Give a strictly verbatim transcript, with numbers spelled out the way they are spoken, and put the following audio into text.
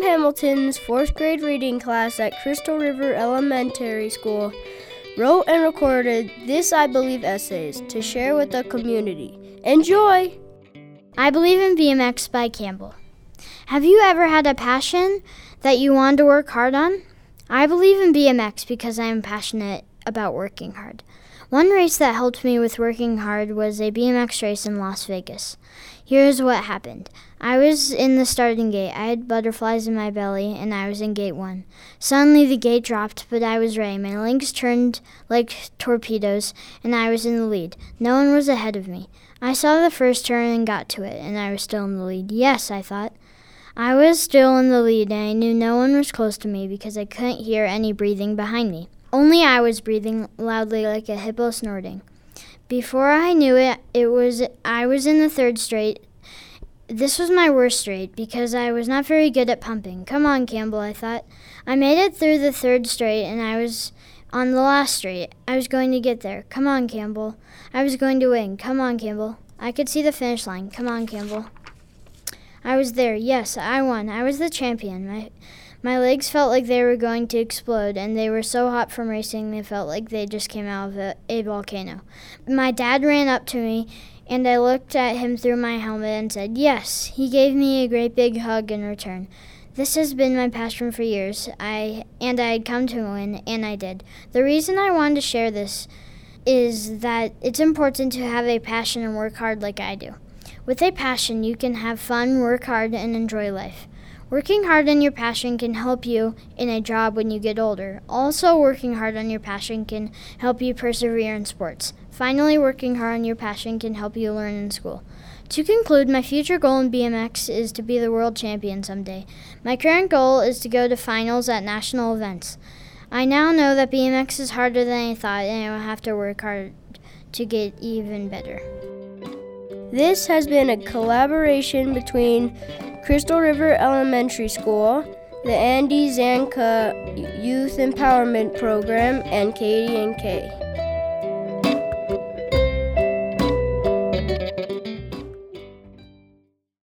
William Hamilton's fourth grade reading class at Crystal River Elementary School wrote and recorded this I Believe essays to share with the community. Enjoy! I Believe in B M X by Campbell. Have you ever had a passion that you wanted to work hard on? I believe in B M X because I am passionate about working hard. One race that helped me with working hard was a B M X race in Las Vegas. Here's what happened. I was in the starting gate. I had butterflies in my belly, and I was in gate one. Suddenly the gate dropped, but I was ready. My legs turned like torpedoes, and I was in the lead. No one was ahead of me. I saw the first turn and got to it, and I was still in the lead. Yes, I thought. I was still in the lead, and I knew no one was close to me because I couldn't hear any breathing behind me. Only I was breathing loudly like a hippo snorting. Before I knew it, it was I was in the third straight. This was my worst straight because I was not very good at pumping. Come on, Campbell, I thought. I made it through the third straight, and I was on the last straight. I was going to get there. Come on, Campbell. I was going to win. Come on, Campbell. I could see the finish line. Come on, Campbell. I was there. Yes, I won. I was the champion. My my legs felt like they were going to explode, and they were so hot from racing they felt like they just came out of a, a volcano. My dad ran up to me, and I looked at him through my helmet and said, yes. He gave me a great big hug in return. This has been my passion for years, I and I had come to win, and I did. The reason I wanted to share this is that it's important to have a passion and work hard like I do. With a passion, you can have fun, work hard, and enjoy life. Working hard on your passion can help you in a job when you get older. Also, working hard on your passion can help you persevere in sports. Finally, working hard on your passion can help you learn in school. To conclude, my future goal in B M X is to be the world champion someday. My current goal is to go to finals at national events. I now know that B M X is harder than I thought, and I will have to work hard to get even better. This has been a collaboration between Crystal River Elementary School, the Andy Zanka Youth Empowerment Program, and Katie and Kay.